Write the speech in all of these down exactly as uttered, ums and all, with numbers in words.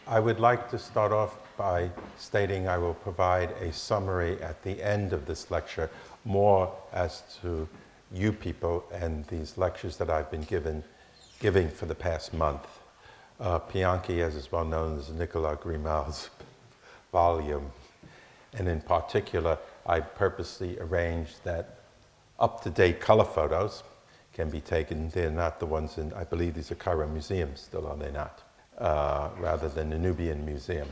I would like to start off by stating I will provide a summary at the end of this lecture, more as to you people and these lectures that I've been given, giving for the past month. Uh, Pianki, as is well known, is Nicolas Grimal's volume. And in particular, I purposely arranged that up-to-date color photos can be taken. They're not the ones in, I believe these are Cairo Museum still, are they not? Uh, rather than the Nubian Museum.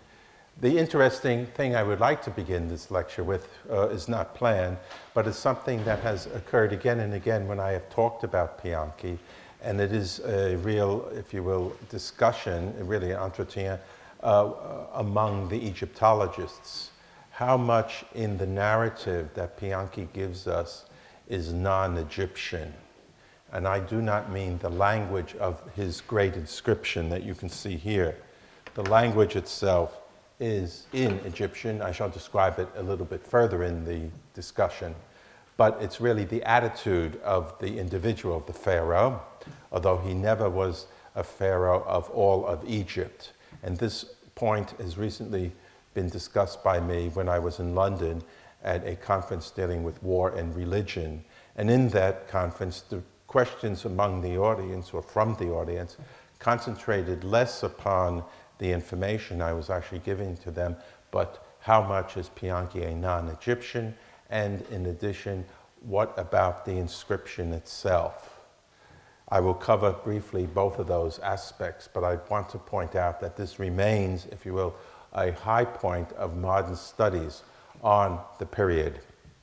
The interesting thing I would like to begin this lecture with uh, is not planned, but is something that has occurred again and again when I have talked about Pianki, and it is a real, if you will, discussion, really an entretien, uh, among the Egyptologists. How much in the narrative that Pianki gives us is non-Egyptian? And I do not mean the language of his great inscription that you can see here. The language itself is in Egyptian. I shall describe it a little bit further in the discussion. But it's really the attitude of the individual, the pharaoh, although he never was a pharaoh of all of Egypt. And this point has recently been discussed by me when I was in London at a conference dealing with war and religion. And in that conference, the questions among the audience or from the audience concentrated less upon the information I was actually giving to them, but how much is Pianki a non-Egyptian, and in addition, what about the inscription itself? I will cover briefly both of those aspects, but I want to point out that this remains, if you will, a high point of modern studies on the period.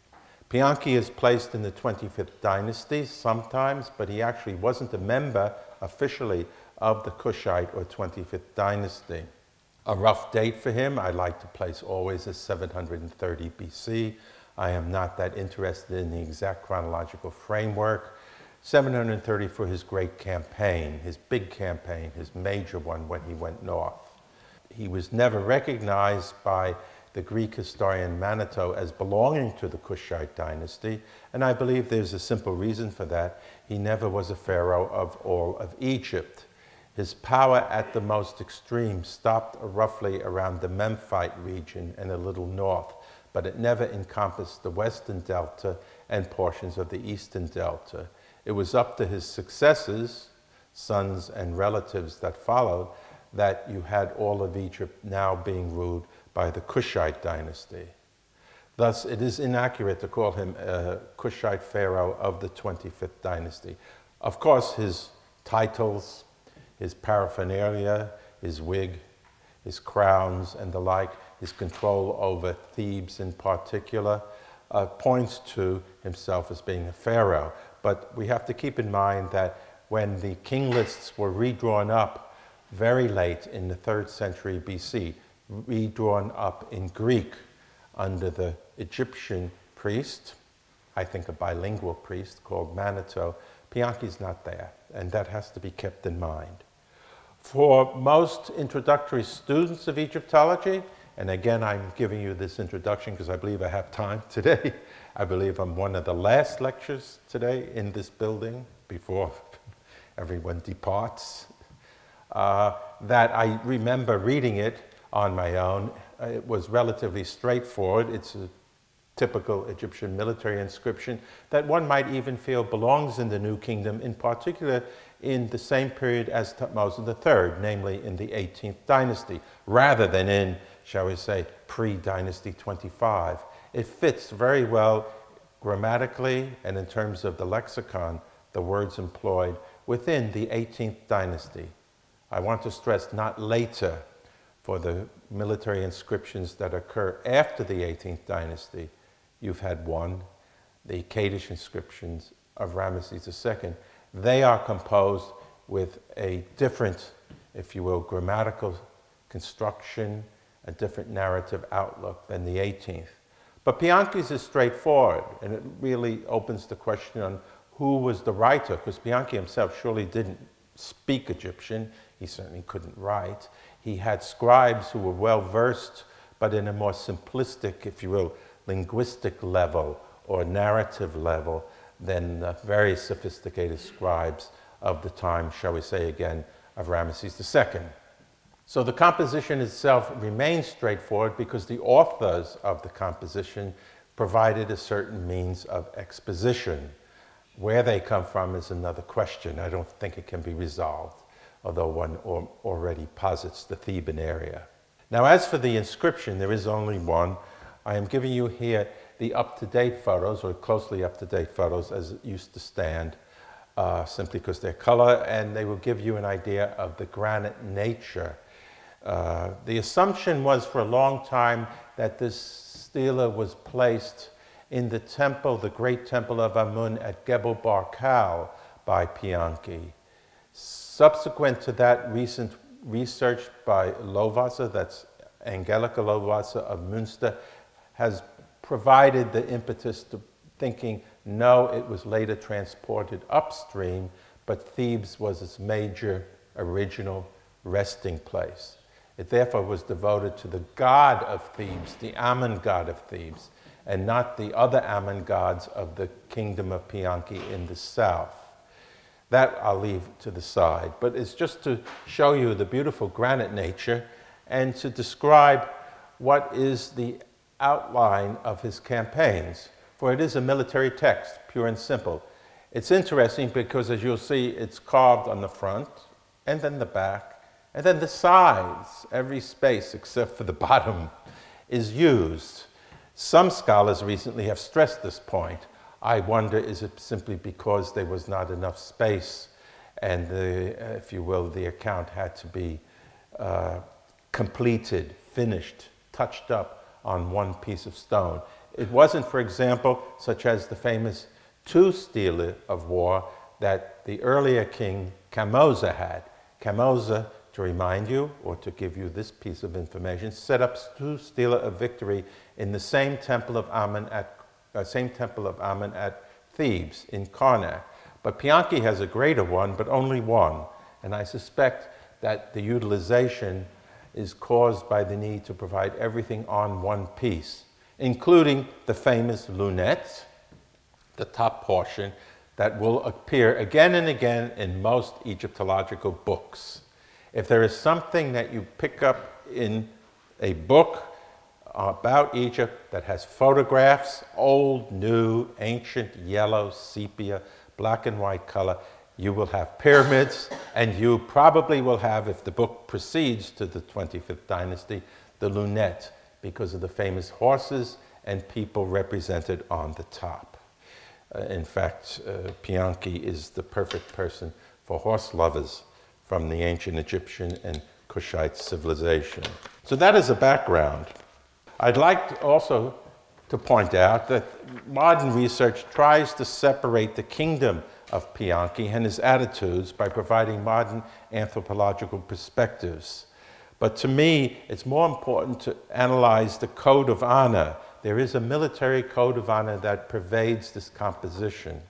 Pianki is placed in the twenty-fifth dynasty sometimes, but he actually wasn't a member officially of the Kushite or twenty-fifth dynasty. A rough date for him I like to place always is seven hundred thirty B C. I am not that interested in the exact chronological framework. seven hundred thirty for his great campaign, his big campaign, his major one when he went north. He was never recognized by the Greek historian Manetho as belonging to the Kushite dynasty, and I believe there's a simple reason for that. He never was a pharaoh of all of Egypt. His power at the most extreme stopped roughly around the Memphite region and a little north, but it never encompassed the western delta and portions of the eastern delta. It was up to his successors, sons and relatives that followed, that you had all of Egypt now being ruled by the Kushite dynasty. Thus, it is inaccurate to call him a Kushite pharaoh of the twenty-fifth dynasty. Of course, his titles, his paraphernalia, his wig, his crowns and the like, his control over Thebes in particular, uh, points to himself as being a pharaoh. But we have to keep in mind that when the king lists were redrawn up very late in the third century B C, redrawn up in Greek under the Egyptian priest, I think a bilingual priest called Manetho, Pianki's not there, and that has to be kept in mind. For most introductory students of Egyptology, and again I'm giving you this introduction because I believe I have time today. I believe I'm one of the last lectures today in this building before everyone departs. Uh, that I remember reading it on my own. It was relatively straightforward. It's a typical Egyptian military inscription that one might even feel belongs in the New Kingdom, in particular in the same period as Thutmose the third, namely in the eighteenth dynasty, rather than in, shall we say, pre-dynasty twenty-five. It fits very well grammatically and in terms of the lexicon, the words employed within the eighteenth dynasty. I want to stress not later. For the military inscriptions that occur after the eighteenth dynasty, you've had one, the Akkadish inscriptions of Ramesses the second. They are composed with a different, if you will, grammatical construction, a different narrative outlook than the eighteenth. But Pianki's is straightforward, and it really opens the question on who was the writer, because Pianki himself surely didn't speak Egyptian. He certainly couldn't write. He had scribes who were well versed, but in a more simplistic, if you will, linguistic level or narrative level than the very sophisticated scribes of the time, shall we say again, of Ramesses the second. So the composition itself remains straightforward because the authors of the composition provided a certain means of exposition. Where they come from is another question. I don't think it can be resolved, although one already posits the Theban area. Now, as for the inscription, there is only one. I am giving you here the up-to-date photos, or closely up-to-date photos, as it used to stand, uh, simply because they're color, and they will give you an idea of the granite nature. Uh, the assumption was for a long time that this stela was placed in the temple, the great temple of Amun at Gebel Barkal by Pianki. Subsequent to that, recent research by Lovaasa, that's Angelica Lovaasa of Münster, has provided the impetus to thinking, no, it was later transported upstream, but Thebes was its major original resting place. It therefore was devoted to the god of Thebes, the Amun god of Thebes, and not the other Amun gods of the kingdom of Pianki in the south. That I'll leave to the side, but it's just to show you the beautiful granite nature and to describe what is the outline of his campaigns, for it is a military text, pure and simple. It's interesting because, as you'll see, it's carved on the front, and then the back, and then the sides. Every space except for the bottom is used. Some scholars recently have stressed this point. I wonder, is it simply because there was not enough space and, the, if you will, the account had to be uh, completed, finished, touched up on one piece of stone. It wasn't, for example, such as the famous two stele of war that the earlier king Kamoza had. Kamoza, to remind you, or to give you this piece of information, set up two stele of victory in the same temple of Amun at uh, same temple of Amun at Thebes in Karnak. But Pianki has a greater one, but only one, and I suspect that the utilization is caused by the need to provide everything on one piece, including the famous lunette, the top portion, that will appear again and again in most Egyptological books. If there is something that you pick up in a book about Egypt that has photographs, old, new, ancient, yellow, sepia, black and white color, you will have pyramids, and you probably will have, if the book proceeds to the twenty-fifth dynasty, the lunette, because of the famous horses and people represented on the top. Uh, in fact, uh, Pianki is the perfect person for horse lovers from the ancient Egyptian and Kushite civilization. So that is a background. I'd like also to point out that modern research tries to separate the kingdom of Pianki and his attitudes by providing modern anthropological perspectives. But to me, it's more important to analyze the code of honor. There is a military code of honor that pervades this composition.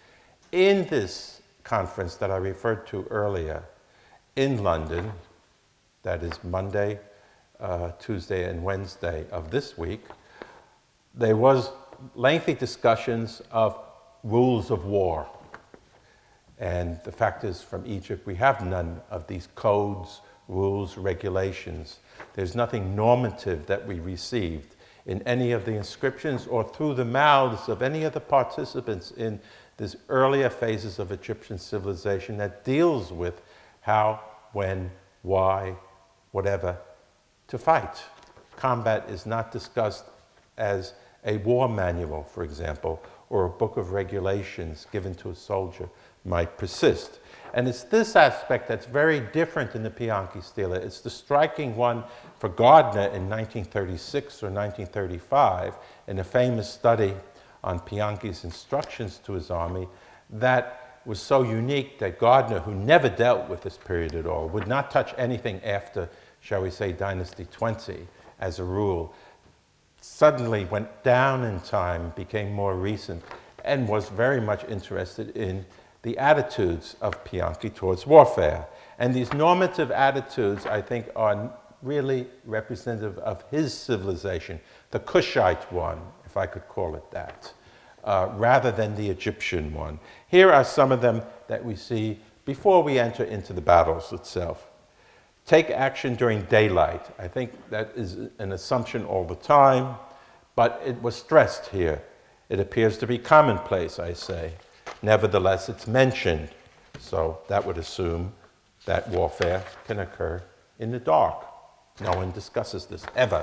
In this conference that I referred to earlier, in London, that is Monday, uh, Tuesday, and Wednesday of this week, there was lengthy discussions of rules of war. And the fact is, from Egypt, we have none of these codes, rules, regulations. There's nothing normative that we received in any of the inscriptions or through the mouths of any of the participants in these earlier phases of Egyptian civilization that deals with how, when, why, whatever, to fight. Combat is not discussed as a war manual, for example, or a book of regulations given to a soldier might persist. And it's this aspect that's very different in the Pianki stele. It's the striking one for Gardner in nineteen thirty-six or nineteen thirty-five in a famous study on Pianki's instructions to his army that was so unique that Gardner, who never dealt with this period at all, would not touch anything after, shall we say, Dynasty twenty as a rule, suddenly went down in time, became more recent, and was very much interested in the attitudes of Pianki towards warfare. And these normative attitudes, I think, are really representative of his civilization, the Kushite one, if I could call it that, uh, rather than the Egyptian one. Here are some of them that we see before we enter into the battles itself. take action during daylight. I think that is an assumption all the time, but it was stressed here. It appears to be commonplace, I say. Nevertheless, it's mentioned, so that would assume that warfare can occur in the dark. No one discusses this, ever.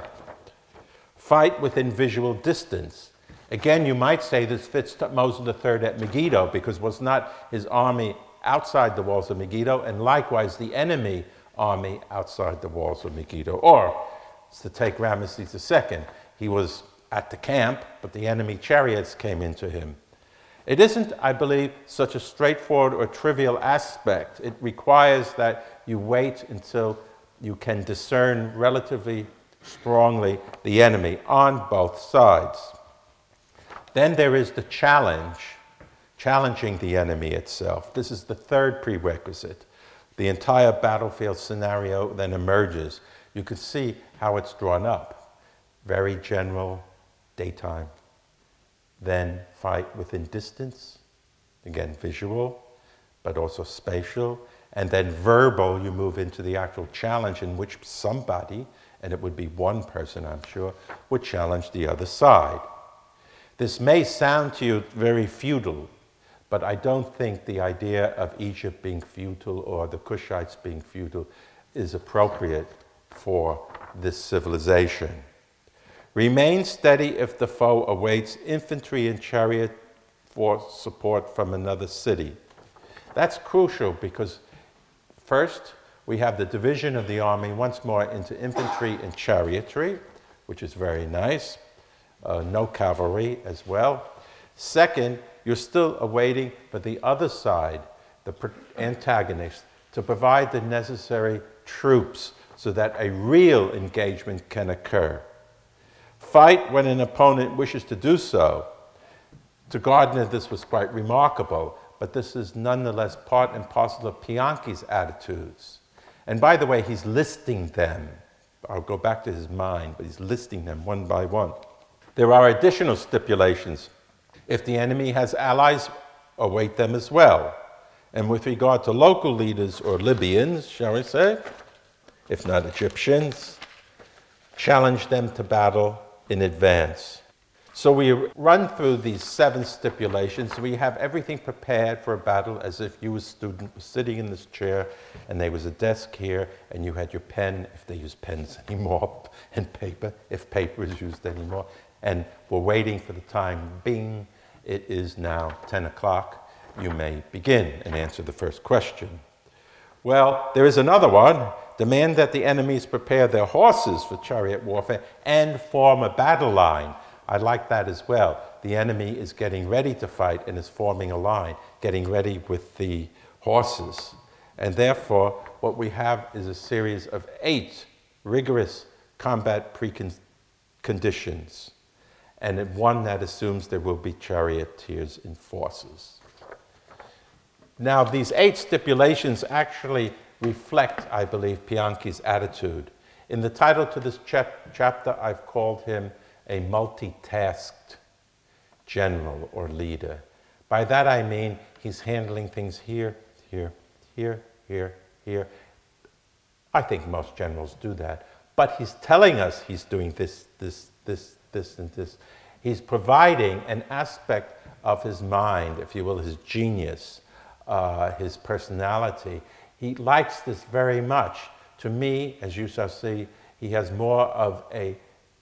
Fight within visual distance. Again, you might say this fits Moses the third at Megiddo, because was not his army outside the walls of Megiddo, and likewise the enemy army outside the walls of Megiddo? Or, to take Ramesses the second, he was at the camp, but the enemy chariots came into him. It isn't, I believe, such a straightforward or trivial aspect. It requires that you wait until you can discern relatively strongly the enemy on both sides. Then there is the challenge, challenging the enemy itself. This is the third prerequisite. The entire battlefield scenario then emerges. You can see how it's drawn up. Very general, daytime. Then fight within distance, again visual, but also spatial. And then verbal, you move into the actual challenge in which somebody, and it would be one person I'm sure, would challenge the other side. This may sound to you very feudal, but I don't think the idea of Egypt being feudal or the Cushites being feudal is appropriate for this civilization. Remain steady if the foe awaits infantry and chariot for support from another city. That's crucial because first, we have the division of the army once more into infantry and chariotry, which is very nice. Uh, no cavalry as well. Second, you're still awaiting for the other side, the antagonist, to provide the necessary troops so that a real engagement can occur. Fight when an opponent wishes to do so. To Gardner, this was quite remarkable, but this is nonetheless part and parcel of Bianchi's attitudes. And by the way, he's listing them. I'll go back to his mind, but he's listing them one by one. There are additional stipulations. If the enemy has allies, await them as well. And with regard to local leaders, or Libyans, shall we say, if not Egyptians, challenge them to battle in advance. So we run through these seven stipulations. We have everything prepared for a battle as if you, a student, were sitting in this chair and there was a desk here and you had your pen, if they use pens anymore, and paper, if paper is used anymore. And we're waiting for the time. Bing, it is now ten o'clock. You may begin and answer the first question. Well, there is another one. Demand that the enemies prepare their horses for chariot warfare and form a battle line. I like that as well. The enemy is getting ready to fight and is forming a line, getting ready with the horses. And therefore, what we have is a series of eight rigorous combat preconditions, and one that assumes there will be charioteers in forces. Now, these eight stipulations actually reflect, I believe, Bianchi's attitude. In the title to this chap- chapter, I've called him a multitasked general or leader. By that I mean he's handling things here, here, here, here, here. I think most generals do that. But he's telling us he's doing this, this, this, this, and this. He's providing an aspect of his mind, if you will, his genius, uh, his personality. He likes this very much. To me, as you shall see, he has more of a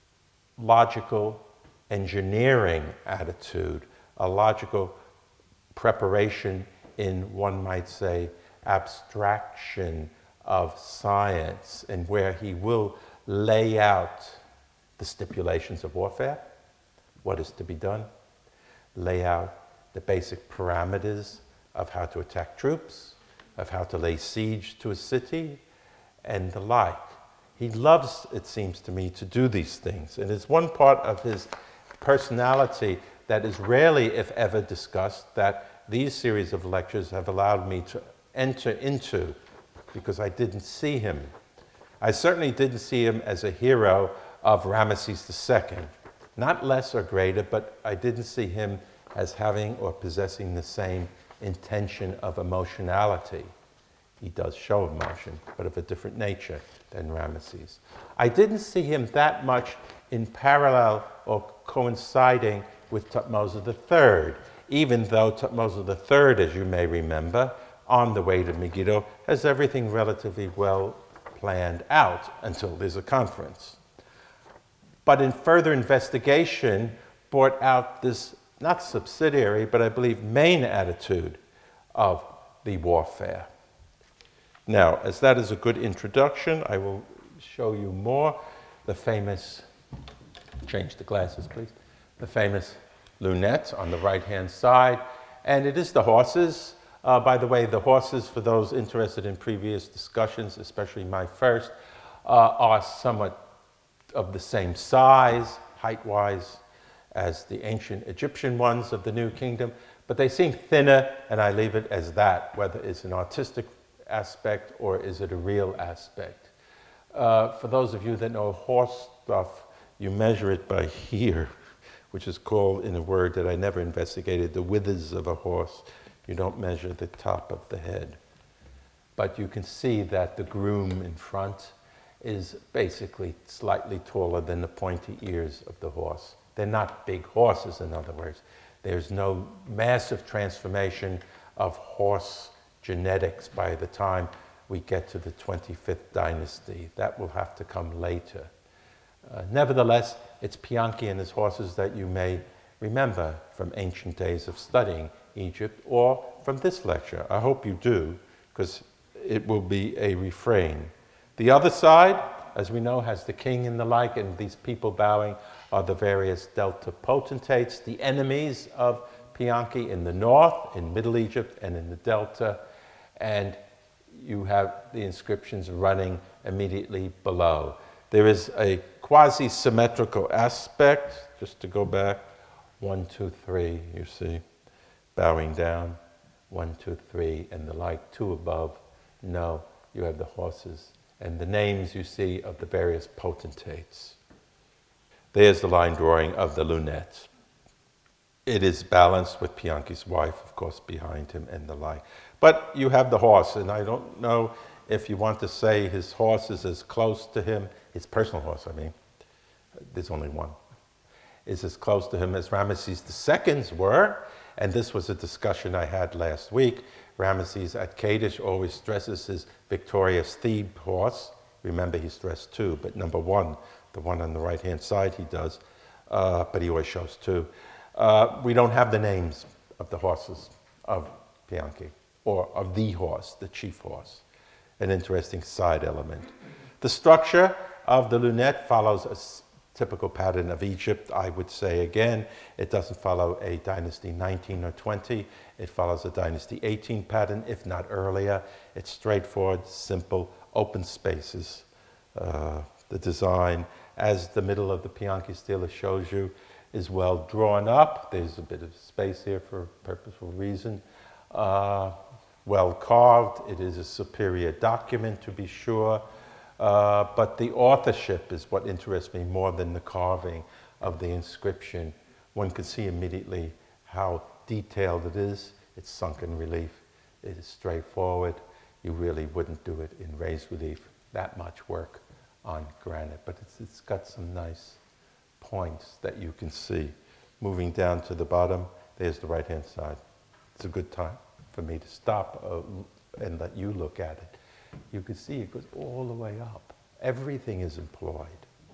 logical engineering attitude, a logical preparation in, one might say, abstraction of science, and where he will lay out the stipulations of warfare, what is to be done, lay out the basic parameters of how to attack troops, of how to lay siege to a city, and the like. He loves, it seems to me, to do these things. And it's one part of his personality that is rarely, if ever, discussed, that these series of lectures have allowed me to enter into, because I didn't see him. I certainly didn't see him as a hero of Ramesses the Second. Not less or greater, but I didn't see him as having or possessing the same intention of emotionality. he does show emotion, but of a different nature than Ramesses. I didn't see him that much in parallel or coinciding with Thutmose the Third, even though Thutmose the Third, as you may remember, on the way to Megiddo, has everything relatively well planned out until there's a conference. But in further investigation, brought out this, not subsidiary, but I believe main attitude of the warfare. Now, as that is a good introduction, I will show you more. The famous, change the glasses, please. The famous lunette on the right-hand side. And it is the horses. Uh, by the way, the horses, for those interested in previous discussions, especially my first, uh, are somewhat of the same size, height-wise, as the ancient Egyptian ones of the New Kingdom, but they seem thinner, and I leave it as that, whether it's an artistic aspect or is it a real aspect. Uh, for those of you that know horse stuff, you measure it by here, which is called, in a word that I never investigated, the withers of a horse. You don't measure the top of the head. But you can see that the groom in front is basically slightly taller than the pointy ears of the horse. They're not big horses, in other words. There's no massive transformation of horse genetics by the time we get to the twenty-fifth dynasty. That will have to come later. Uh, nevertheless, it's Pianki and his horses that you may remember from ancient days of studying Egypt or from this lecture. I hope you do, because it will be a refrain. The other side, as we know, has the king and the like, and these people bowing are the various Delta potentates, the enemies of Pianki in the north, in Middle Egypt, and in the Delta. And you have the inscriptions running immediately below. There is a quasi-symmetrical aspect, just to go back, one, two, three, you see, bowing down, one, two, three, and the like, two above. No, you have the horses and the names you see of the various potentates. There's the line drawing of the lunette. It is balanced with Pianki's wife, of course, behind him and the like. But you have the horse, and I don't know if you want to say his horse is as close to him, his personal horse, I mean, there's only one, is as close to him as Ramesses the Second's were, and this was a discussion I had last week. Ramesses at Kadesh always stresses his victorious Thebe horse. Remember, he stressed two, but number one, the one on the right-hand side, he does, uh, but he always shows two. Uh, we don't have the names of the horses of Pianki, or of the horse, the chief horse. An interesting side element. The structure of the lunette follows a typical pattern of Egypt, I would say again. It doesn't follow a dynasty nineteen or twenty. It follows a dynasty eighteen pattern, if not earlier. It's straightforward, simple, open spaces. Uh, the design, as the middle of the Pianki stela shows you, is well drawn up. There's a bit of space here for a purposeful reason. Uh, well carved. It is a superior document, to be sure. Uh, but the authorship is what interests me more than the carving of the inscription. One could see immediately how detailed it is. It's sunken relief. It is straightforward. You really wouldn't do it in raised relief, that much work on granite. But it's, it's got some nice points that you can see. Moving down to the bottom, there's the right-hand side. It's a good time for me to stop uh, and let you look at it. You can see it goes all the way up. Everything is employed.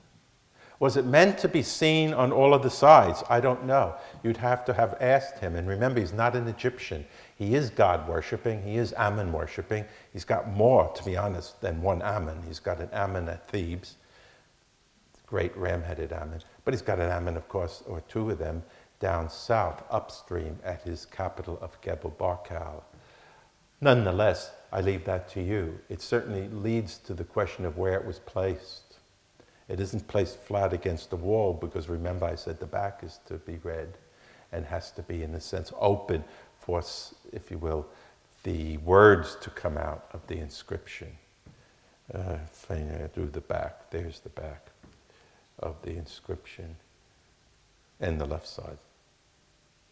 Was it meant to be seen on all of the sides? I don't know. You'd have to have asked him. And remember, he's not an Egyptian. He is God-worshipping. He is Ammon-worshipping. He's got more, to be honest, than one Ammon. He's got an Ammon at Thebes, great ram-headed Ammon. But he's got an Ammon, of course, or two of them, down south, upstream, at his capital of Gebel Barkal. Nonetheless, I leave that to you. It certainly leads to the question of where it was placed. It isn't placed flat against the wall because, remember, I said the back is to be read and has to be, in a sense, open for, if you will, the words to come out of the inscription. Uh, if I do the back, there's the back of the inscription and the left side.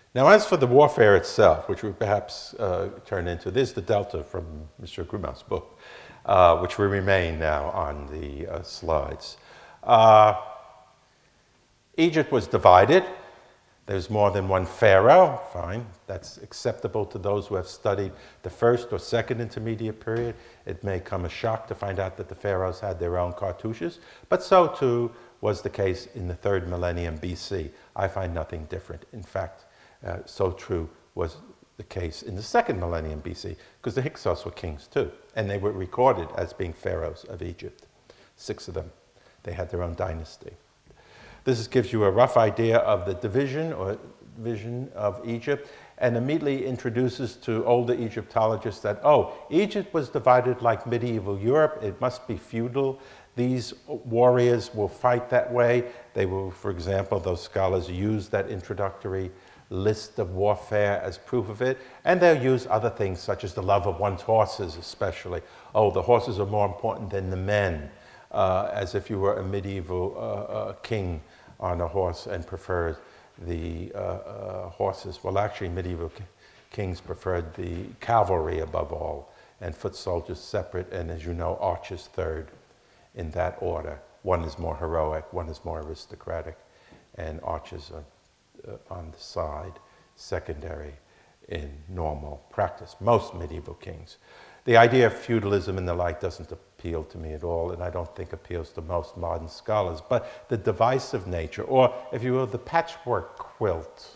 Now, as for the warfare itself, which we perhaps uh, turn into, this is the delta from Mister Gruma's book, uh, which will remain now on the uh, slides. Uh, Egypt was divided. There's more than one pharaoh. Fine, that's acceptable to those who have studied the first or second intermediate period. It may come as a shock to find out that the pharaohs had their own cartouches, but so too was the case in the third millennium B C. I find nothing different. In fact, uh, so true was the case in the second millennium B C, because the Hyksos were kings too, and they were recorded as being pharaohs of Egypt, six of them. They had their own dynasty. This gives you a rough idea of the division or vision of Egypt, and immediately introduces to older Egyptologists that, oh, Egypt was divided like medieval Europe. It must be feudal. These warriors will fight that way. They will, for example, those scholars use that introductory list of warfare as proof of it, and they'll use other things such as the love of one's horses especially. Oh, the horses are more important than the men, uh, as if you were a medieval uh, uh, king on a horse and preferred the uh, uh, horses. Well, actually, medieval ki kings preferred the cavalry above all, and foot soldiers separate, and as you know, archers third in that order. One is more heroic, one is more aristocratic, and archers are uh, on the side, secondary in normal practice. Most medieval kings. The idea of feudalism and the like doesn't appeal to me at all, and I don't think appeals to most modern scholars. But the divisive nature, or if you will, the patchwork quilt,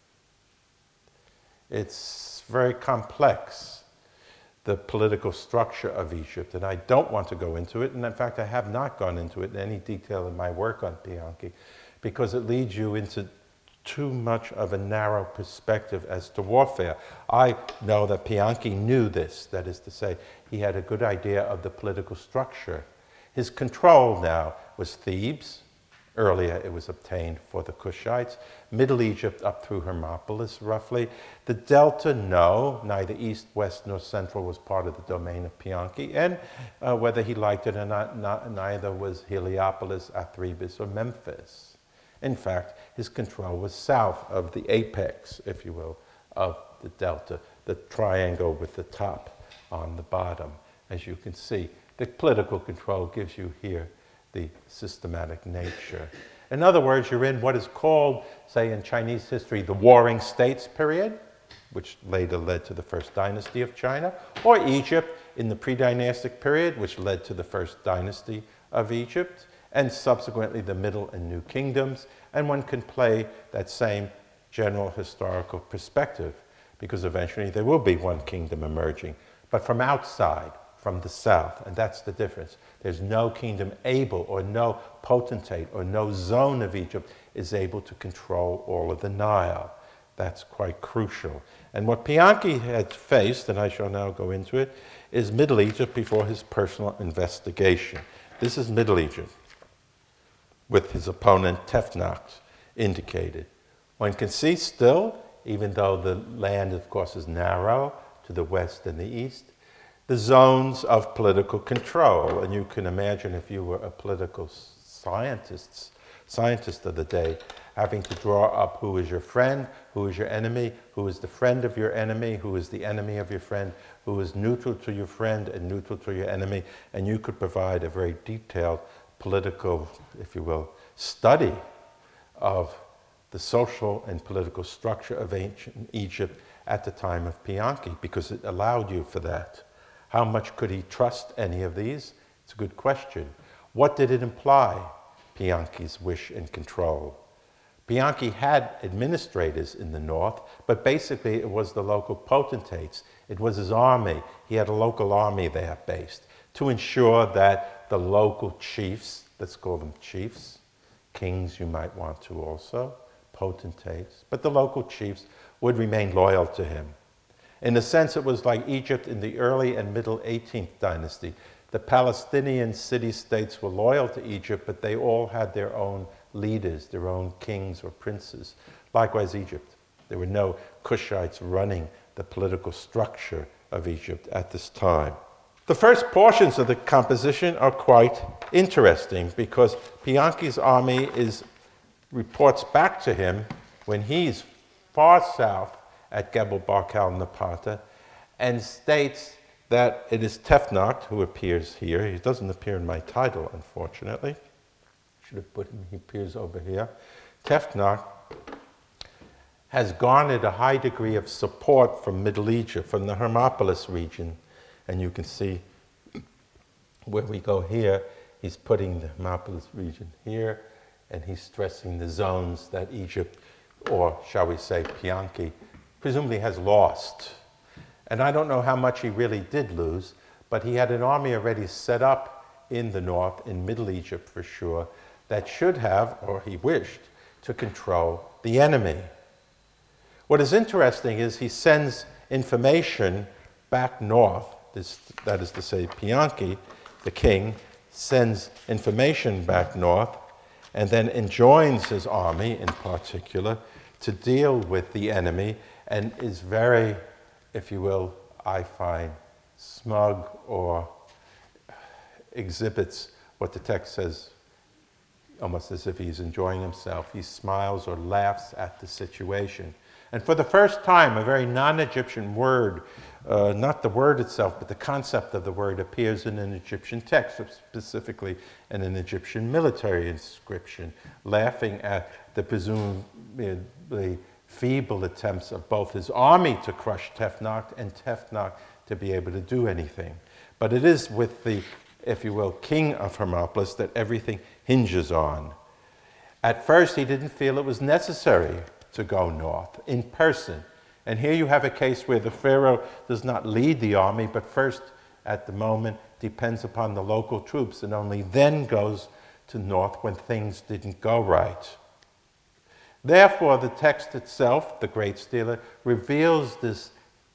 it's very complex, the political structure of Egypt, and I don't want to go into it, and in fact I have not gone into it in any detail in my work on Pianki, because it leads you into too much of a narrow perspective as to warfare. I know that Pianki knew this, that is to say, he had a good idea of the political structure. His control now was Thebes. Earlier it was obtained for the Kushites. Middle Egypt up through Hermopolis, roughly. The Delta, no, neither east, west, nor central was part of the domain of Pianki, and uh, whether he liked it or not, not, neither was Heliopolis, Athribis, or Memphis. In fact, his control was south of the apex, if you will, of the delta, the triangle with the top on the bottom. As you can see, the political control gives you here the systematic nature. In other words, you're in what is called, say in Chinese history, the Warring States period, which later led to the first dynasty of China, or Egypt in the pre-dynastic period, which led to the first dynasty of Egypt, and subsequently the Middle and New Kingdoms, and one can play that same general historical perspective, because eventually there will be one kingdom emerging, but from outside, from the south, and that's the difference. There's no kingdom able, or no potentate, or no zone of Egypt is able to control all of the Nile. That's quite crucial. And what Pianki had faced, and I shall now go into it, is Middle Egypt before his personal investigation. This is Middle Egypt, with his opponent Tefnakht indicated. One can see still, even though the land, of course, is narrow to the west and the east, the zones of political control. And you can imagine if you were a political scientist, scientist of the day, having to draw up who is your friend, who is your enemy, who is the friend of your enemy, who is the enemy of your friend, who is neutral to your friend and neutral to your enemy, and you could provide a very detailed political, if you will, study of the social and political structure of ancient Egypt at the time of Pianki, because it allowed you for that. How much could he trust any of these? It's a good question. What did it imply, Pianki's wish and control? Pianki had administrators in the north, but basically it was the local potentates. It was his army. He had a local army there based to ensure that the local chiefs, let's call them chiefs, kings you might want to also, potentates, but the local chiefs would remain loyal to him. In a sense, it was like Egypt in the early and middle eighteenth dynasty. The Palestinian city-states were loyal to Egypt, but they all had their own leaders, their own kings or princes. Likewise, Egypt. There were no Kushites running the political structure of Egypt at this time. The first portions of the composition are quite interesting because Pianki's army is, reports back to him when he's far south at Gebel Barkal Napata, and states that it is Tefnach who appears here. He doesn't appear in my title, unfortunately. Should have put him, he appears over here. Tefnach has garnered a high degree of support from Middle Egypt, from the Hermopolis region. And you can see where we go here, he's putting the Hermopolis region here, and he's stressing the zones that Egypt, or shall we say Pianki, presumably has lost. And I don't know how much he really did lose, but he had an army already set up in the north, in Middle Egypt for sure, that should have, or he wished, to control the enemy. What is interesting is he sends information back north, this, that is to say Pianki, the king, sends information back north and then enjoins his army in particular to deal with the enemy, and is very, if you will, I find, smug, or exhibits what the text says almost as if he's enjoying himself. He smiles or laughs at the situation. And for the first time, a very non-Egyptian word, uh, not the word itself, but the concept of the word appears in an Egyptian text, specifically in an Egyptian military inscription, laughing at the presumably feeble attempts of both his army to crush Tefnach and Tefnach to be able to do anything. But it is with the, if you will, king of Hermopolis that everything hinges on. At first, he didn't feel it was necessary to go north in person. And here you have a case where the pharaoh does not lead the army, but first, at the moment, depends upon the local troops, and only then goes to north when things didn't go right. Therefore, the text itself, the Great Stela, reveals this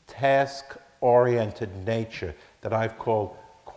task-oriented nature that I've called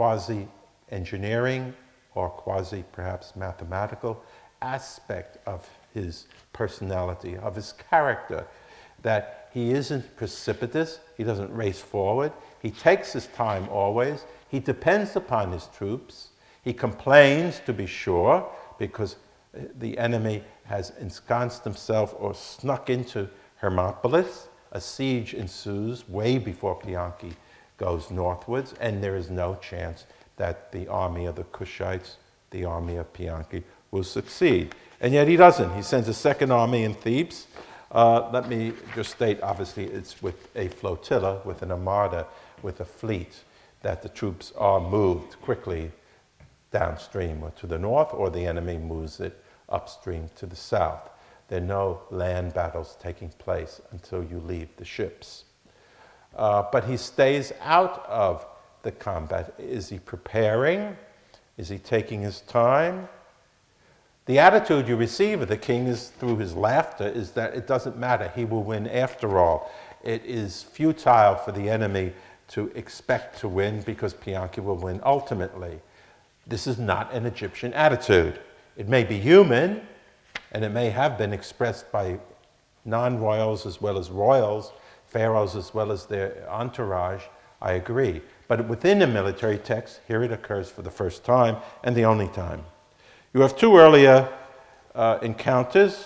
quasi-engineering, or quasi, perhaps, mathematical aspect of his personality, of his character, that he isn't precipitous, he doesn't race forward, he takes his time always, he depends upon his troops, he complains, to be sure, because the enemy has ensconced himself or snuck into Hermopolis. A siege ensues way before Pianki goes northwards, and there is no chance that the army of the Kushites, the army of Pianki, will succeed. And yet he doesn't. He sends a second army in Thebes. Uh, let me just state, obviously, it's with a flotilla, with an armada, with a fleet, that the troops are moved quickly downstream or to the north, or the enemy moves it upstream to the south. There are no land battles taking place until you leave the ships. Uh, but he stays out of the combat. Is he preparing? Is he taking his time? The attitude you receive of the king is, through his laughter, is that it doesn't matter. He will win after all. It is futile for the enemy to expect to win because Pianki will win ultimately. This is not an Egyptian attitude. It may be human, and it may have been expressed by non-royals as well as royals, pharaohs as well as their entourage, I agree. But within the military text, here it occurs for the first time and the only time. You have two earlier uh, encounters,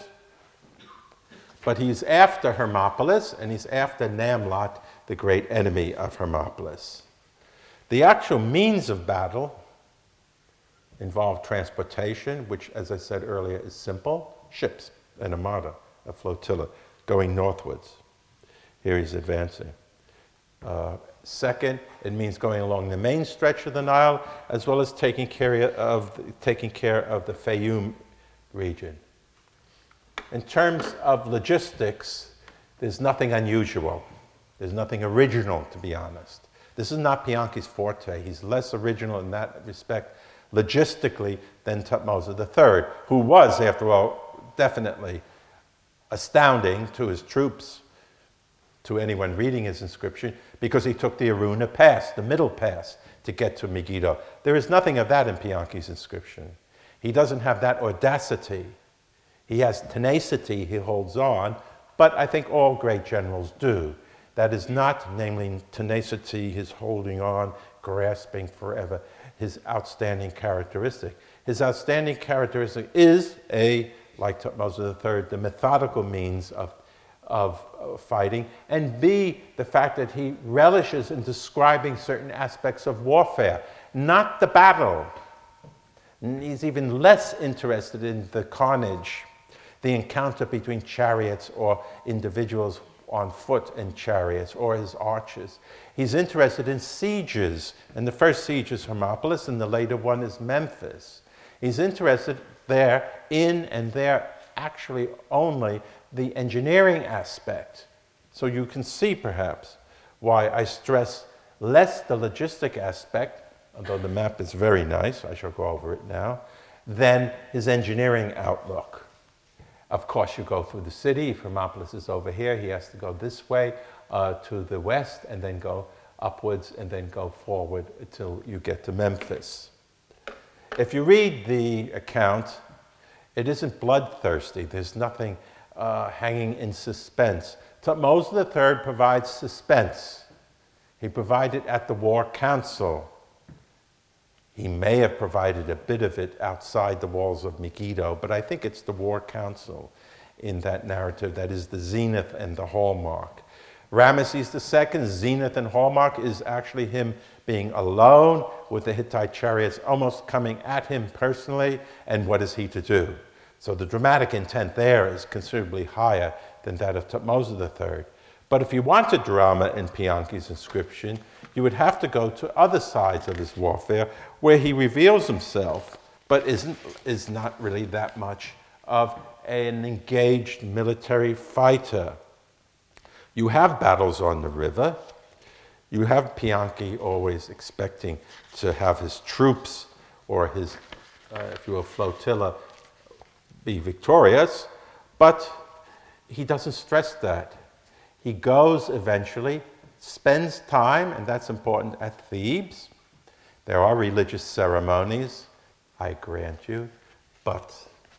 but he's after Hermopolis, and he's after Namlot, the great enemy of Hermopolis. The actual means of battle involve transportation, which, as I said earlier, is simple. Ships, an armada, a flotilla, going northwards. Here he's advancing. Uh, second, it means going along the main stretch of the Nile, as well as taking care of, taking care of the Fayum region. In terms of logistics, there's nothing unusual. There's nothing original, to be honest. This is not Pianki's forte. He's less original in that respect, logistically, than Thutmose the Third, who was, after all, definitely astounding to his troops, to anyone reading his inscription, because he took the Aruna Pass, the middle pass, to get to Megiddo. There is nothing of that in Pianki's inscription. He doesn't have that audacity. He has tenacity, he holds on, but I think all great generals do. That is not, namely, tenacity, his holding on, grasping forever, his outstanding characteristic. His outstanding characteristic is a, like Thutmose the Third, the methodical means of of uh, fighting, and B, the fact that he relishes in describing certain aspects of warfare, not the battle. And he's even less interested in the carnage, the encounter between chariots or individuals on foot in chariots or his archers. He's interested in sieges, and the first siege is Hermopolis, and the later one is Memphis. He's interested there in and there actually only the engineering aspect. So you can see perhaps why I stress less the logistic aspect, although the map is very nice, I shall go over it now, than his engineering outlook. Of course, you go through the city. If Hermopolis is over here, he has to go this way uh, to the west and then go upwards and then go forward until you get to Memphis. If you read the account, it isn't bloodthirsty. There's nothing uh, hanging in suspense. Thutmose the third provides suspense. He provided at the War Council. He may have provided a bit of it outside the walls of Megiddo, but I think it's the War Council in that narrative that is the zenith and the hallmark. Ramesses the second's zenith and hallmark is actually him being alone with the Hittite chariots almost coming at him personally, and what is he to do? So the dramatic intent there is considerably higher than that of Thutmose the third. But if you wanted drama in Pianki's inscription, you would have to go to other sides of his warfare where he reveals himself, but isn't, is not really that much of an engaged military fighter. You have battles on the river. You have Pianki always expecting to have his troops or his, uh, if you will, flotilla be victorious, but he doesn't stress that. He goes eventually, spends time, and that's important, at Thebes. There are religious ceremonies, I grant you, but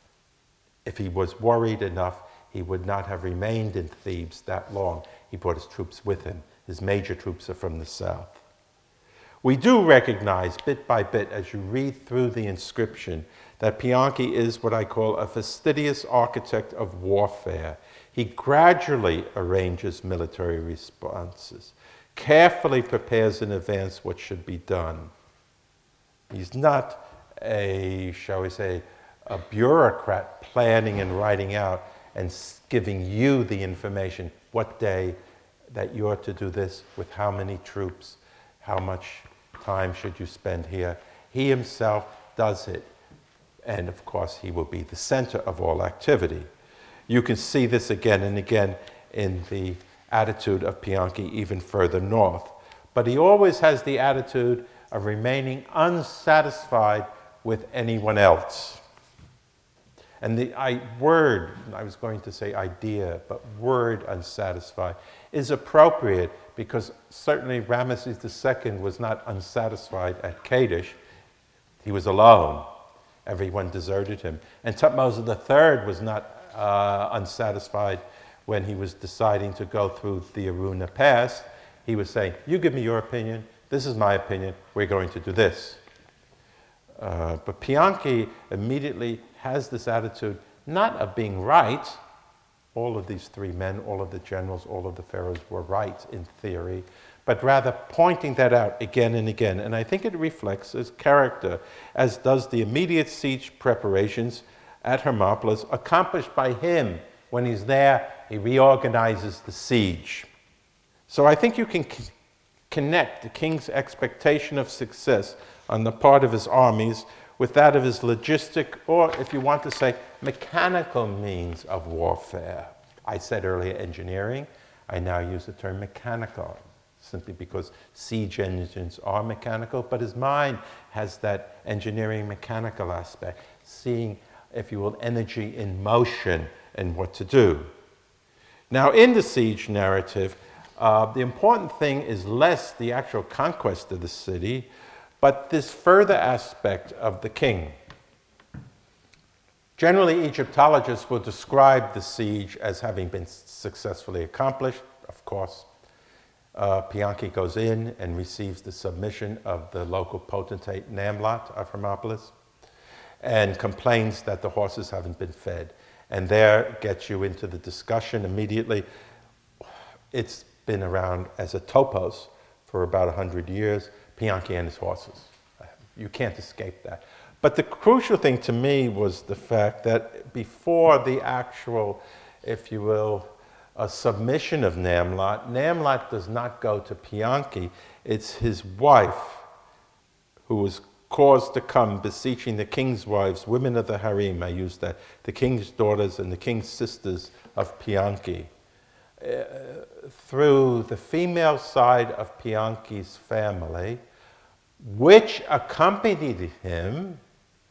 if he was worried enough, he would not have remained in Thebes that long. He brought his troops with him. His major troops are from the south. We do recognize bit by bit as you read through the inscription that Pianki is what I call a fastidious architect of warfare. He gradually arranges military responses, carefully prepares in advance what should be done. He's not a, shall we say, a bureaucrat planning and writing out and giving you the information, what day that you're to do this, with how many troops, how much time should you spend here. He himself does it. And of course, he will be the center of all activity. You can see this again and again in the attitude of Pianki even further north. But he always has the attitude of remaining unsatisfied with anyone else. And the I, word, I was going to say idea, but word unsatisfied is appropriate because certainly Ramesses the second was not unsatisfied at Kadesh. He was alone. Everyone deserted him. And Thutmose the third was not uh, unsatisfied when he was deciding to go through the Aruna Pass. He was saying, you give me your opinion, this is my opinion, we're going to do this. Uh, but Pianki immediately has this attitude, not of being right. All of these three men, all of the generals, all of the pharaohs were right in theory, but rather pointing that out again and again. And I think it reflects his character, as does the immediate siege preparations at Hermopolis, accomplished by him. When he's there, he reorganizes the siege. So I think you can c- connect the king's expectation of success on the part of his armies with that of his logistic, or if you want to say, mechanical means of warfare. I said earlier engineering. I now use the term mechanical, simply because siege engines are mechanical, but his mind has that engineering mechanical aspect, seeing, if you will, energy in motion and what to do. Now, in the siege narrative, uh, the important thing is less the actual conquest of the city, but this further aspect of the king. Generally, Egyptologists will describe the siege as having been successfully accomplished. Of course, uh, Pianki goes in and receives the submission of the local potentate Namlat of Hermopolis and complains that the horses haven't been fed. And there gets you into the discussion immediately. It's been around as a topos for about one hundred years, Pianki and his horses. You can't escape that. But the crucial thing to me was the fact that before the actual, if you will, a submission of Namlat, Namlat does not go to Pianki. It's his wife who was caused to come, beseeching the king's wives, women of the harem, I use that, the king's daughters and the king's sisters of Pianki. Uh, through the female side of Pianki's family, which accompanied him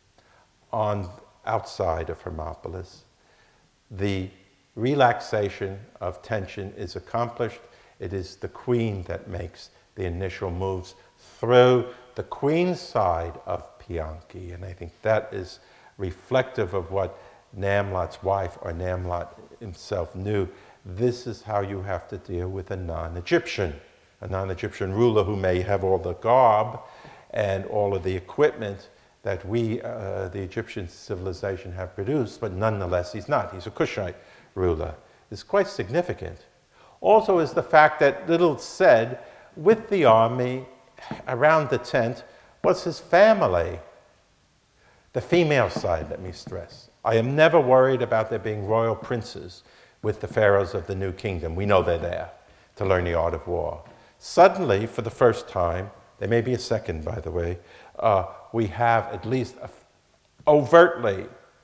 on outside of Hermopolis, the relaxation of tension is accomplished. It is the queen that makes the initial moves through the queen's side of Pianki, and I think that is reflective of what Namlat's wife or Namlat himself knew. This is how you have to deal with a non-Egyptian, a non-Egyptian ruler who may have all the garb and all of the equipment that we, uh, the Egyptian civilization, have produced, but nonetheless he's not. He's a Kushite ruler. It's quite significant. Also is the fact that little said, with the army around the tent was his family. The female side, let me stress. I am never worried about there being royal princes with the pharaohs of the New Kingdom. We know they're there to learn the art of war. Suddenly, for the first time, there may be a second, by the way, uh, we have at least a, overtly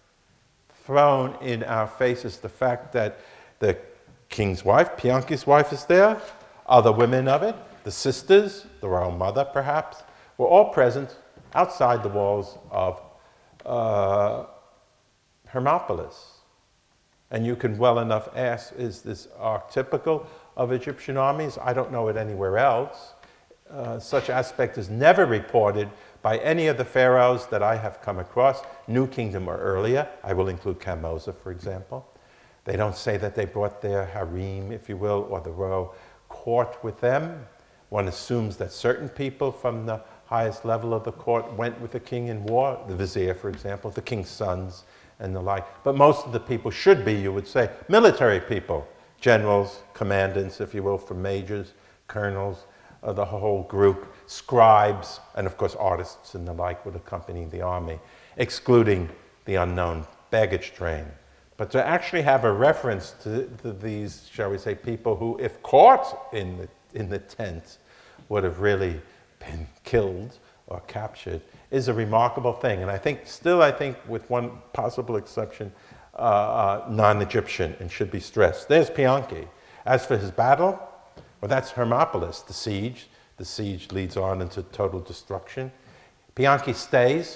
thrown in our faces the fact that the king's wife, Pianki's wife, is there, other women of it, the sisters, the royal mother perhaps, were all present outside the walls of uh, Hermopolis. And you can well enough ask, is this archetypical of Egyptian armies? I don't know it anywhere else. Uh, such aspect is never reported by any of the pharaohs that I have come across, New Kingdom or earlier. I will include Kamoza, for example. They don't say that they brought their harem, if you will, or the royal court with them. One assumes that certain people from the highest level of the court went with the king in war, the vizier, for example, the king's sons, and the like. But most of the people should be, you would say, military people, generals, commandants, if you will, from majors, colonels, uh, the whole group, scribes, and of course artists and the like would accompany the army, excluding the unknown baggage train. But to actually have a reference to, to these, shall we say, people who, if caught in the, in the tent, would have really been killed or captured, is a remarkable thing. And I think, still I think, with one possible exception, uh, uh, non-Egyptian, and should be stressed. There's Pianki. As for his battle, well, that's Hermopolis, the siege. The siege leads on into total destruction. Pianki stays.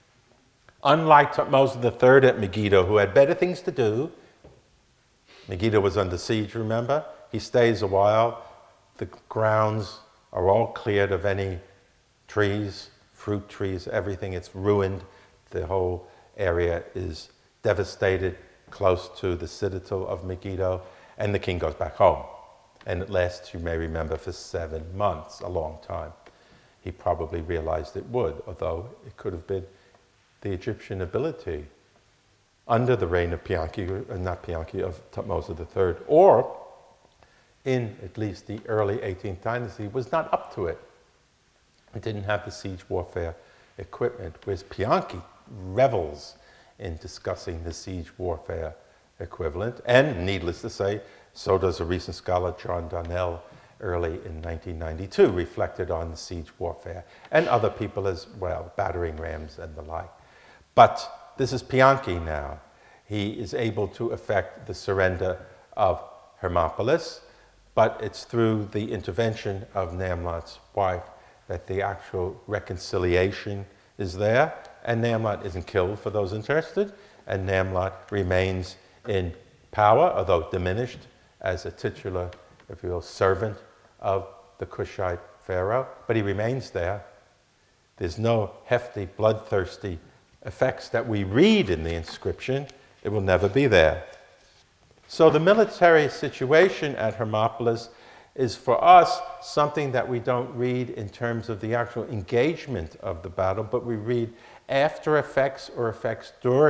Unlike Thutmose the third at Megiddo, who had better things to do, Megiddo was under siege, remember? He stays a while. The grounds are all cleared of any trees, fruit trees, everything. It's ruined. The whole area is devastated, close to the citadel of Megiddo, and the king goes back home. And it lasts, you may remember, for seven months, a long time. He probably realized it would, although it could have been the Egyptian ability under the reign of Pianki, uh, not Pianki, of Thutmose the third, or in at least the early eighteenth dynasty, was not up to it. It didn't have the siege warfare equipment, whereas Pianki revels in discussing the siege warfare equivalent, and needless to say, so does a recent scholar, John Donnell, early in nineteen ninety-two, reflected on the siege warfare, and other people as well, battering rams and the like. But this is Pianki now. He is able to effect the surrender of Hermopolis, but it's through the intervention of Namlat's wife that the actual reconciliation is there, and Namlat isn't killed, for those interested, and Namlat remains in power, although diminished, as a titular, if you will, servant of the Kushite pharaoh, but he remains there. There's no hefty, bloodthirsty effects that we read in the inscription. It will never be there. So the military situation at Hermopolis is for us something that we don't read in terms of the actual engagement of the battle, but we read after effects or effects during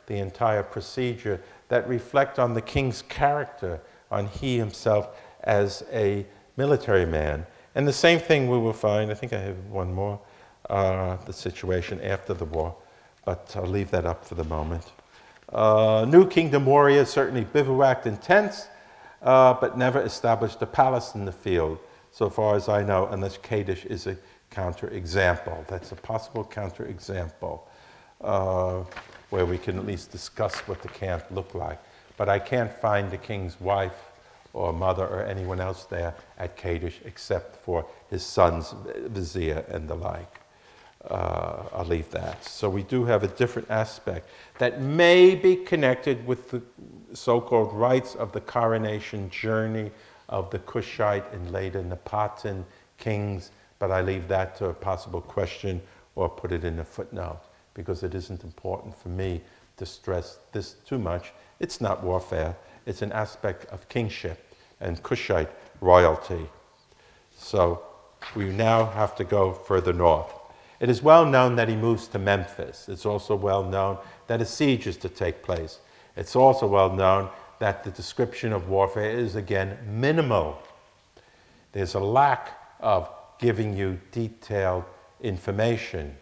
the entire procedure that reflect on the king's character, on he himself as a military man. And the same thing we will find, I think I have one more, uh, the situation after the war, but I'll leave that up for the moment. Uh, New Kingdom warriors certainly bivouacked in tents, uh, but never established a palace in the field, so far as I know, unless Kadesh is a counterexample. That's a possible counterexample uh, where we can at least discuss what the camp looked like. But I can't find the king's wife or mother or anyone else there at Kadesh except for his sons, vizier and the like. Uh, I'll leave that. So we do have a different aspect that may be connected with the so-called rites of the coronation journey of the Kushite and later Napatan kings, but I leave that to a possible question or put it in a footnote because it isn't important for me to stress this too much. It's not warfare. It's an aspect of kingship and Kushite royalty. So we now have to go further north. It is well known that he moves to Memphis. It's also well known that a siege is to take place. It's also well known that the description of warfare is, again, minimal. There's a lack of giving you detailed information.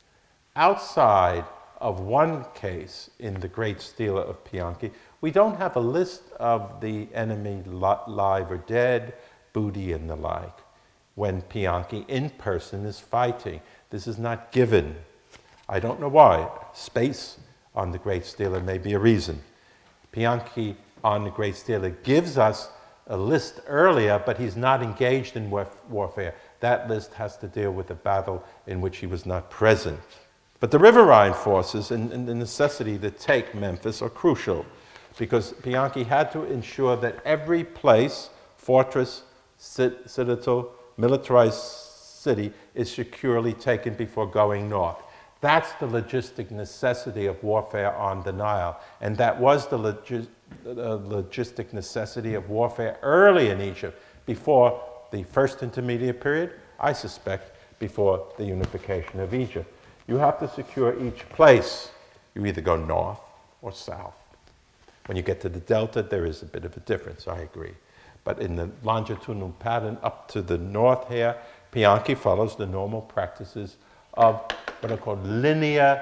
Outside of one case in the Great Stela of Pianki, we don't have a list of the enemy live or dead, booty and the like, when Pianki in person is fighting. This is not given. I don't know why. Space on the Great Stela may be a reason. Pianki on the Great Stela gives us a list earlier, but he's not engaged in warfare. That list has to deal with a battle in which he was not present. But the Riverine forces and, and the necessity to take Memphis are crucial because Pianki had to ensure that every place, fortress, citadel, militarized city is securely taken before going north. That's the logistic necessity of warfare on the Nile. And that was the logis uh, logistic necessity of warfare early in Egypt, before the first intermediate period, I suspect, before the unification of Egypt. You have to secure each place. You either go north or south. When you get to the delta, there is a bit of a difference, I agree. But in the longitudinal pattern up to the north here, Pianki follows the normal practices of what are called linear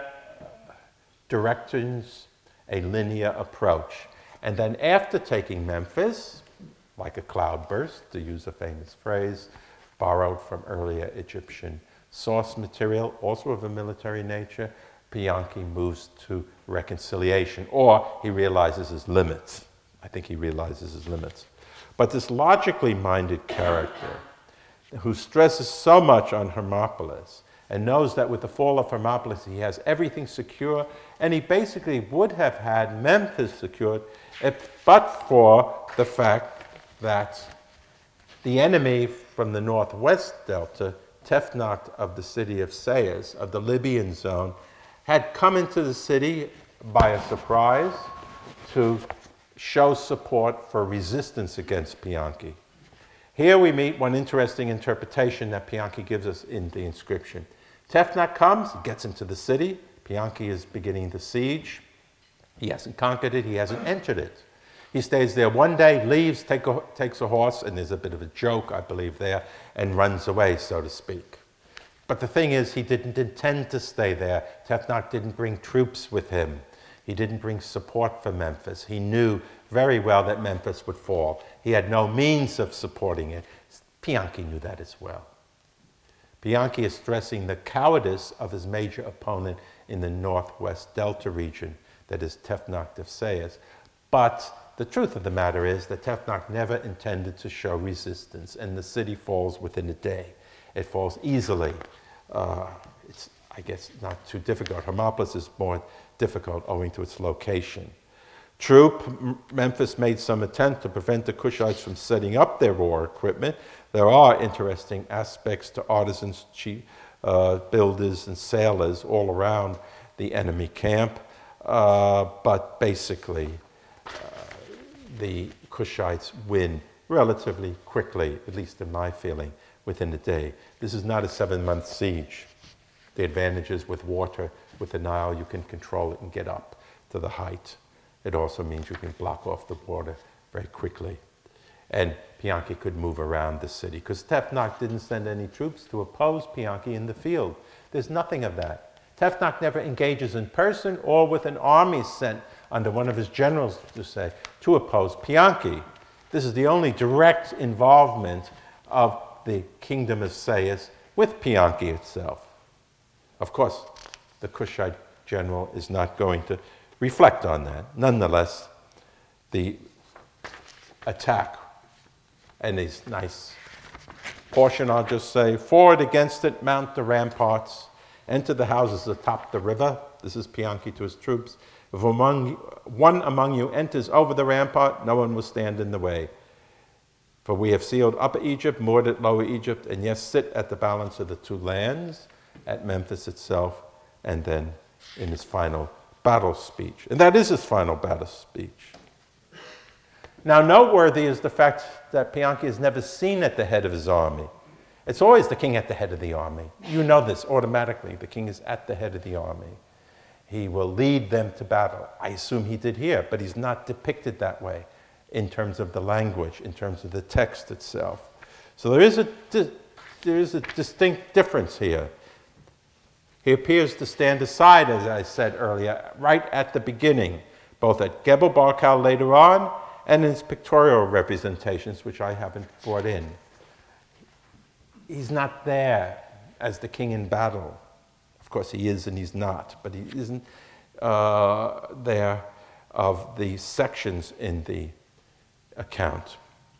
directions, a linear approach. And then after taking Memphis, like a cloudburst, to use a famous phrase, borrowed from earlier Egyptian source material, also of a military nature, Pianki moves to reconciliation, or he realizes his limits. I think he realizes his limits. But this logically minded character, who stresses so much on Hermopolis and knows that with the fall of Hermopolis he has everything secure, and he basically would have had Memphis secured if, but for the fact that the enemy from the northwest delta, Tefnakht of the city of Sais, of the Libyan zone, had come into the city by a surprise to show support for resistance against Pianki. Here we meet one interesting interpretation that Pianki gives us in the inscription. Tefnakht comes, gets into the city. Pianki is beginning the siege. He hasn't conquered it, he hasn't entered it. He stays there one day, leaves, take a, takes a horse, and there's a bit of a joke, I believe, there, and runs away, so to speak. But the thing is, he didn't intend to stay there. Tefnakht didn't bring troops with him. He didn't bring support for Memphis. He knew very well that Memphis would fall. He had no means of supporting it. Pianki knew that as well. Pianki is stressing the cowardice of his major opponent in the northwest delta region, that is Tefnakht of Sais. But the truth of the matter is that Tefnakht never intended to show resistance, and the city falls within a day. It falls easily. Uh, it's, I guess, not too difficult. Hermopolis is more difficult owing to its location. True, Memphis made some attempt to prevent the Kushites from setting up their war equipment. There are interesting aspects to artisans, chief, uh, builders, and sailors all around the enemy camp. Uh, but basically, uh, the Kushites win relatively quickly, at least in my feeling, within a day. This is not a seven-month siege. The advantage is with water, with the Nile, you can control it and get up. to the height. It also means you can block off the border very quickly. And Pianki could move around the city, because Tefnach didn't send any troops to oppose Pianki in the field. There's nothing of that. Tefnach never engages in person or with an army sent under one of his generals, to say, to oppose Pianki. This is the only direct involvement of the kingdom of Sais with Pianki itself. Of course, the Kushite general is not going to reflect on that. Nonetheless, the attack, and this nice portion, I'll just say, forward against it, mount the ramparts, enter the houses atop the river. This is Pianki to his troops. If among, one among you enters over the rampart, no one will stand in the way. For we have sealed Upper Egypt, moored at Lower Egypt, and yes, sit at the balance of the two lands, at Memphis itself, and then in his final battle speech. And that is his final battle speech. Now, noteworthy is the fact that Pianki is never seen at the head of his army. It's always the king at the head of the army. You know this automatically. The king is at the head of the army. He will lead them to battle. I assume he did here, but he's not depicted that way in terms of the language, in terms of the text itself. So there is a, there is a distinct difference here. He appears to stand aside, as I said earlier, right at the beginning, both at Gebel Barkal later on and in his pictorial representations, which I haven't brought in. He's not there as the king in battle. Of course, he is and he's not, but he isn't uh, there of the sections in the account.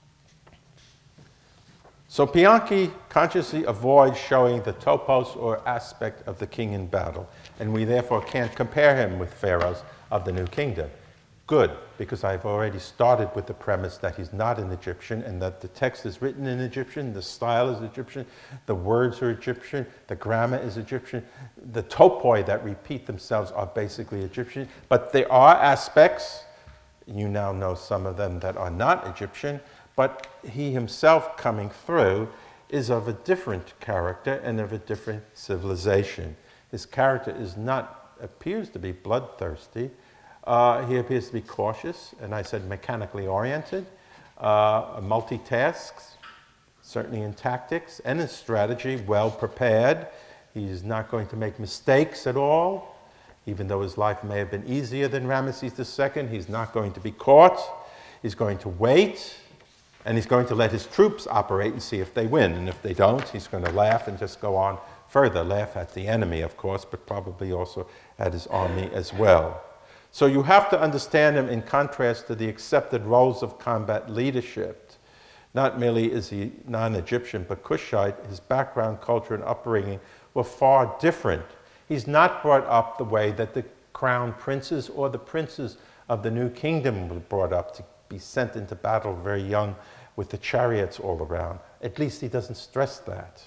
So Pianki consciously avoids showing the topos or aspect of the king in battle, and we therefore can't compare him with pharaohs of the New Kingdom. Good, because I've already started with the premise that he's not an Egyptian and that the text is written in Egyptian, the style is Egyptian, the words are Egyptian, the grammar is Egyptian, the topoi that repeat themselves are basically Egyptian, but there are aspects, you now know some of them that are not Egyptian, but he himself coming through is of a different character and of a different civilization. His character is not, appears to be bloodthirsty. Uh, he appears to be cautious, and I said mechanically oriented, uh, multitasks, certainly in tactics, and in strategy, well prepared. He's not going to make mistakes at all. Even though his life may have been easier than Ramesses the Second, he's not going to be caught. He's going to wait, and he's going to let his troops operate and see if they win. And if they don't, he's going to laugh and just go on further. Laugh at the enemy, of course, but probably also at his army as well. So you have to understand him in contrast to the accepted roles of combat leadership. Not merely is he non-Egyptian, but Kushite, his background, culture, and upbringing were far different. He's not brought up the way that the crown princes or the princes of the New Kingdom were brought up, to be sent into battle very young with the chariots all around. At least he doesn't stress that.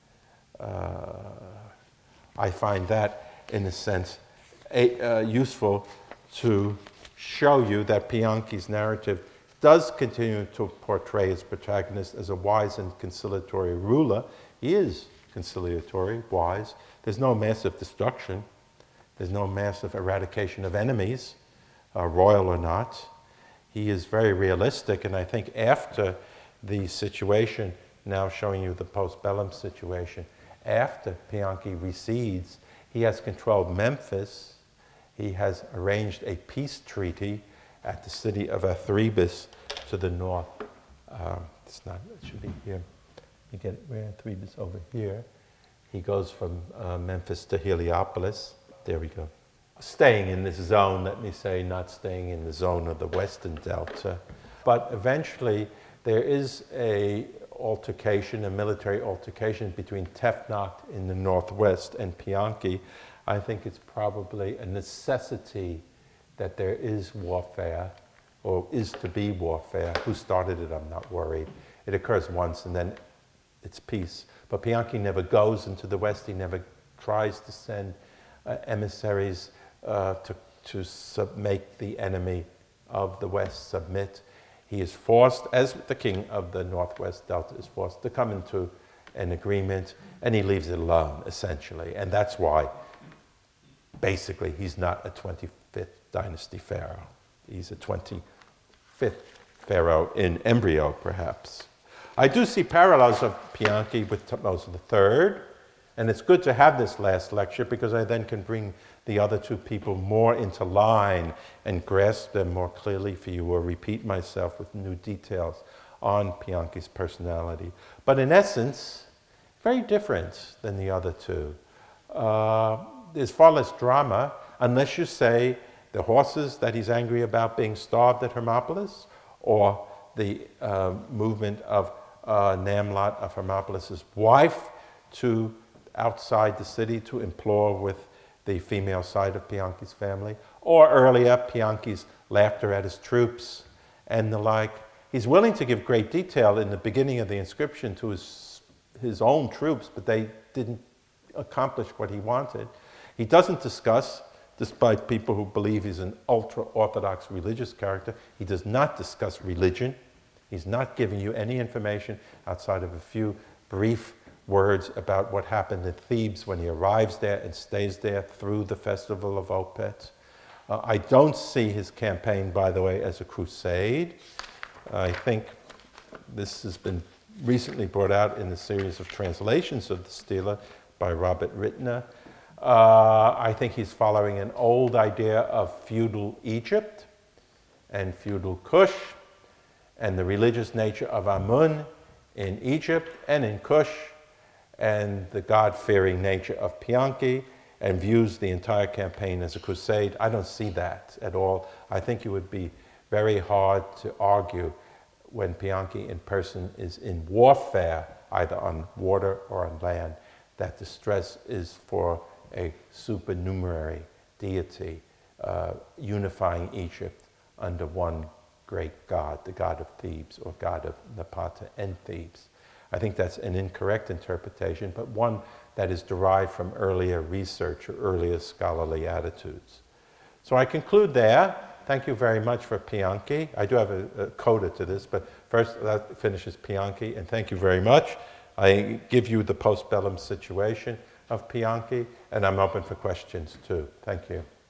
Uh, I find that, in a sense, a, uh, useful to show you that Pianki's narrative does continue to portray his protagonist as a wise and conciliatory ruler. He is conciliatory, wise. There's no massive destruction. There's no massive eradication of enemies, uh, royal or not. He is very realistic, and I think after the situation, now showing you the postbellum situation, after Pianki recedes, he has controlled Memphis. He has arranged a peace treaty at the city of Athribis to the north. Um, it's not, it should be here. You get it, where Athribis over here. He goes from uh, Memphis to Heliopolis. There we go. Staying in this zone, let me say, not staying in the zone of the Western Delta. But eventually, there is a altercation, a military altercation between Tefnach in the northwest and Pianki. I think it's probably a necessity that there is warfare, or is to be warfare. Who started it, I'm not worried. It occurs once and then it's peace. But Pianki never goes into the West. He never tries to send uh, emissaries uh, to, to sub- make the enemy of the West submit. He is forced, as the king of the Northwest Delta is forced, to come into an agreement, and he leaves it alone, essentially. And that's why basically he's not a fifth dynasty pharaoh. He's a twenty-fifth pharaoh in embryo, perhaps. I do see parallels of Pianki with Thutmose the third, and it's good to have this last lecture because I then can bring the other two people more into line and grasp them more clearly for you, or repeat myself with new details on Pianki's personality. But in essence, very different than the other two. Uh, there's far less drama, unless you say the horses that he's angry about being starved at Hermopolis, or the uh, movement of uh, Namlat, of Hermopolis' wife, to outside the city to implore with the female side of Pianki's family, or earlier, Pianki's laughter at his troops and the like. He's willing to give great detail in the beginning of the inscription to his, his own troops, but they didn't accomplish what he wanted. He doesn't discuss, despite people who believe he's an ultra-Orthodox religious character, he does not discuss religion. He's not giving you any information outside of a few brief words about what happened in Thebes when he arrives there and stays there through the festival of Opet. Uh, I don't see his campaign, by the way, as a crusade. I think this has been recently brought out in a series of translations of the Stela by Robert Rittner. Uh, I think he's following an old idea of feudal Egypt and feudal Kush and the religious nature of Amun in Egypt and in Kush, and the God-fearing nature of Pianki, and views the entire campaign as a crusade. I don't see that at all. I think it would be very hard to argue when Pianki in person is in warfare, either on water or on land, that the stress is for a supernumerary deity uh, unifying Egypt under one great god, the god of Thebes, or god of Napata and Thebes. I think that's an incorrect interpretation, but one that is derived from earlier research or earlier scholarly attitudes. So I conclude there. Thank you very much for Pianki. I do have a, a coda to this, but first that finishes Pianki, and thank you very much. I give you the postbellum situation of Pianki, and I'm open for questions too. Thank you.